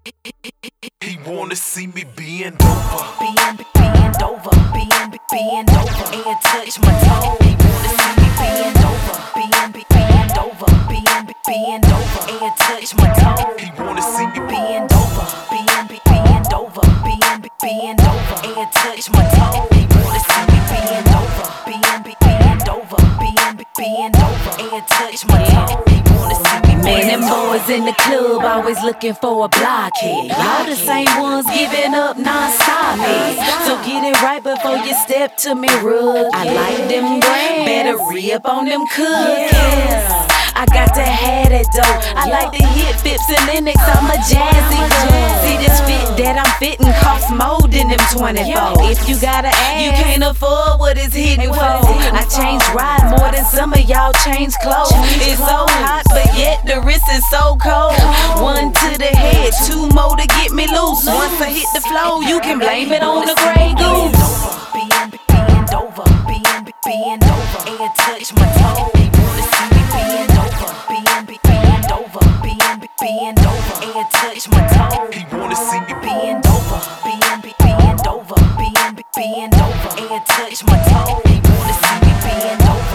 He wanna see me bend over. Bend over, bend over, and touch my toe. He wanna see me bend over, bend over, bend over, and touch my toe. He wanna see me Bend over, bend over, bend over, and touch my toe. He wanna see me bend over, bend over, bend over, and touch my toe. He wanna see me. Man, them boys in the club always looking for a blockhead. Y'all the same ones giving up non-stop. So get it right before you step to me rude. I like them brands, better re-up on them cookies. I got to have that dough. I like to hit Phipps and Lennox, I'm a jazzy girl. See this fit that I'm fitting costs more than them 24. If you gotta ask, you can't afford what it's hitting for. I change ride more than some of y'all change clothes. It's so hot, but yet the wrist is so cold. One to the head, two more to get me loose. Once I hit the flow, you can blame it on the Grey Goose. Bend over, bend over, and touch my toe. He wanna see me bend over, bend over, bend over, and touch my toe. He wanna see me Bend over, bend over, bend over, and touch my toe. He wanna see me bend over,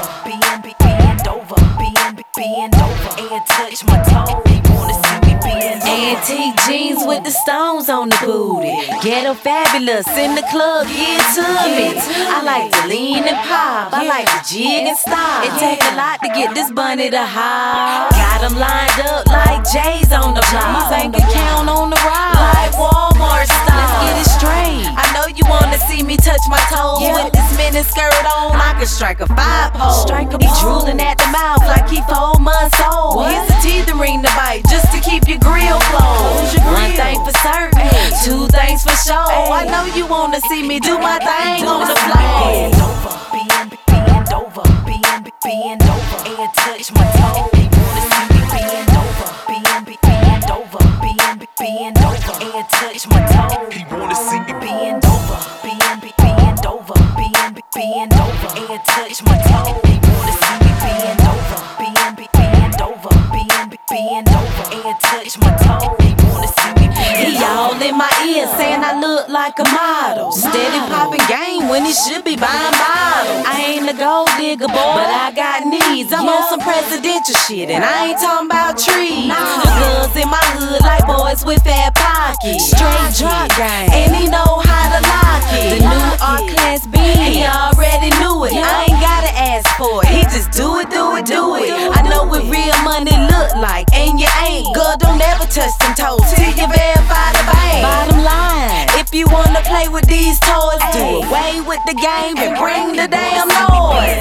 bend over, bend over, and touch my toe. He wanna see me bend over. Antique jeans with the stones on the booty. Ghetto fabulous in the club, get to me. I like to lean and pop, I like to jig and stop. It take a lot to get this bunny to hop. Got them lined up like J's on the block. My bank account on the ride, like Walmart stock. Let's get it straight. I know you wanna see me touch my toes. With this mini skirt on, I can strike a 5-pole. He drooling at the mouth like he 4 months old. Here's a teeth ring to bite just to keep your grill closed. One thing for certain, two things for sure. I know you wanna see me do my thing on the floor. Bend over, bend over, bend over, and touch my toe. He wanna see me bend over, bend over, bend over, and touch my toe. He wanna see me Bend over, bend over, bend over, and touch my toe. He wanna see me bend over, bend over, bend over, and touch my toe. He wanna see me bend He all in my ear saying I look like a model. Steady popping game when he should be buying bottles. I ain't a gold digger, boy, but I got needs. I'm on some presidential shit, and I ain't talking about trees. The girls in my hood like boys with fat pockets. Straight drop game, and he know how to lock it. The new R-Class B, he already knew it. I ain't gotta ask for it, he just do it, do it, do it. I know what real money look like, and you ain't. Girl, don't ever touch them toes till you verify the bank. Bottom line, if you wanna play with these toys, do away with the game and bring the damn noise.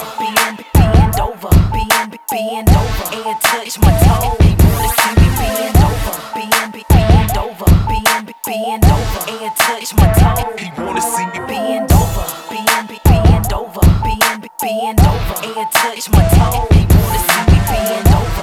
Bend over, bend over, and touch my toe. He wanna see me bend over, bend over, bend over, and touch my toe. He wanna see me Bend over, bend over, bend over, and touch my toe. He wanna see me bend over.